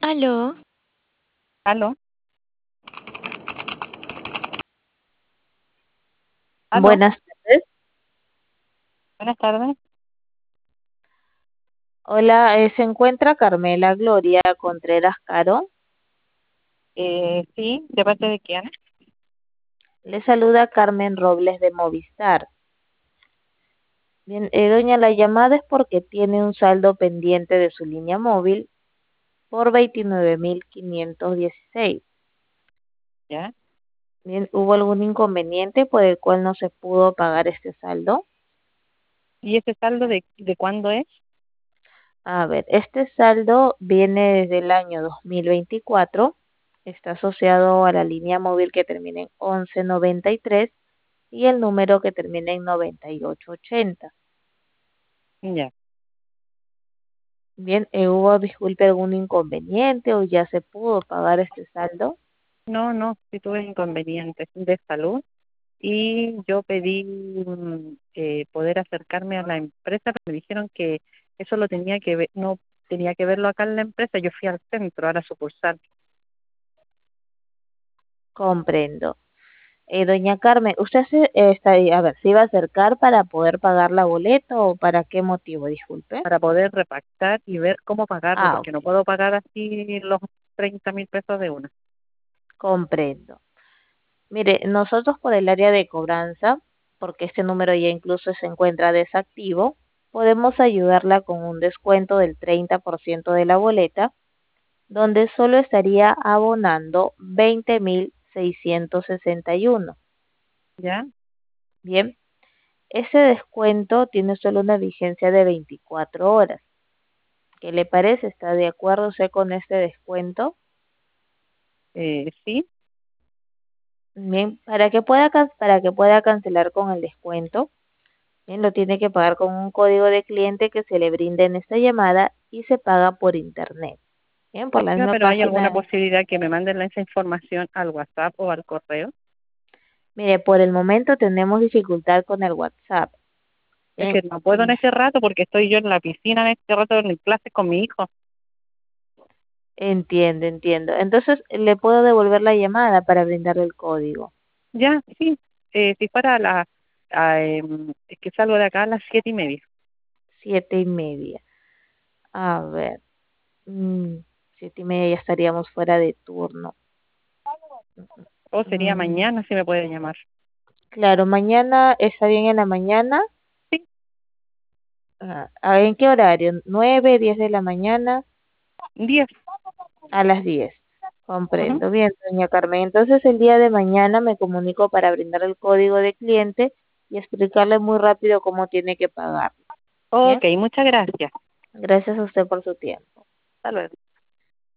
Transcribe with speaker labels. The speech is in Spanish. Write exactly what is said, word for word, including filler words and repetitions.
Speaker 1: Aló,
Speaker 2: Aló, aló,
Speaker 3: Buenas tardes.
Speaker 2: buenas tardes.
Speaker 3: Hola, eh, se encuentra Carmela Gloria Contreras Caro.
Speaker 2: Eh, sí, ¿de parte de quién?
Speaker 3: Le saluda Carmen Robles de Movistar. Bien, eh, doña, la llamada es porque tiene un saldo pendiente de su línea móvil por veintinueve mil quinientos dieciséis.
Speaker 2: ¿Ya?
Speaker 3: Bien, ¿hubo algún inconveniente por el cual no se pudo pagar este saldo?
Speaker 2: ¿Y ese saldo de, de cuándo es?
Speaker 3: A ver, este saldo viene desde el año dos mil veinticuatro. Está asociado a la línea móvil que termina en once noventa y tres y el número que termina en noventa y ocho ochenta.
Speaker 2: Ya.
Speaker 3: Bien, eh, ¿hubo, disculpe, algún inconveniente o ya se pudo pagar este saldo?
Speaker 2: No, no, sí tuve inconvenientes de salud y yo pedí mm, eh, poder acercarme a la empresa, pero me dijeron que eso lo tenía que ver, no tenía que verlo acá en la empresa. Yo fui al centro, a la sucursal,
Speaker 3: Comprendo. Eh, doña Carmen, ¿usted se, eh, está, ahí- a ver, se iba a acercar para poder pagar la boleta o para qué motivo? Disculpe.
Speaker 2: para poder repactar y ver cómo pagarlo,
Speaker 3: Ah,
Speaker 2: porque no
Speaker 3: ok,
Speaker 2: puedo pagar así los treinta mil pesos de una.
Speaker 3: comprendo. Mire, nosotros por el área de cobranza, porque este número ya incluso se encuentra desactivo, podemos ayudarla con un descuento del treinta por ciento de la boleta, donde solo estaría abonando veinte mil seiscientos sesenta y uno.
Speaker 2: ¿Ya?
Speaker 3: Bien, ese descuento tiene solo una vigencia de veinticuatro horas. ¿Qué le parece? ¿Está de acuerdo usted con este descuento?
Speaker 2: Eh, sí.
Speaker 3: Bien, para que pueda, can- para que pueda cancelar con el descuento, bien, lo tiene que pagar con un código de cliente que se le brinde en esta llamada y se paga por internet. Bien, por la
Speaker 2: Oiga,
Speaker 3: misma
Speaker 2: pero ¿hay alguna
Speaker 3: página.
Speaker 2: posibilidad que me manden esa información al WhatsApp o al correo?
Speaker 3: Mire, por el momento tenemos dificultad con el WhatsApp.
Speaker 2: Es
Speaker 3: Bien,
Speaker 2: que no puedo en
Speaker 3: mm,
Speaker 2: este rato porque estoy yo en la piscina en este rato en clase con mi hijo.
Speaker 3: entiendo, entiendo. Entonces, le puedo devolver la llamada para brindarle el código.
Speaker 2: Ya, sí. Eh, si fuera a la... a, em, es que salgo de acá a las siete y media.
Speaker 3: Siete y media. A ver, mm, siete y media ya estaríamos fuera de turno.
Speaker 2: O sería
Speaker 3: Mm,
Speaker 2: mañana si me pueden llamar.
Speaker 3: claro, mañana está bien en la mañana.
Speaker 2: Sí,
Speaker 3: Ah, ah, ¿en qué horario? ¿Nueve, diez de la mañana?
Speaker 2: diez.
Speaker 3: A las diez.
Speaker 2: Ujú.
Speaker 3: Comprendo. Bien, doña Carmen. Entonces el día de mañana me comunico para brindar el código de cliente y explicarle muy rápido cómo tiene que pagar. Bien.
Speaker 2: Ok, muchas gracias.
Speaker 3: Gracias a usted por su tiempo.
Speaker 2: Hasta luego.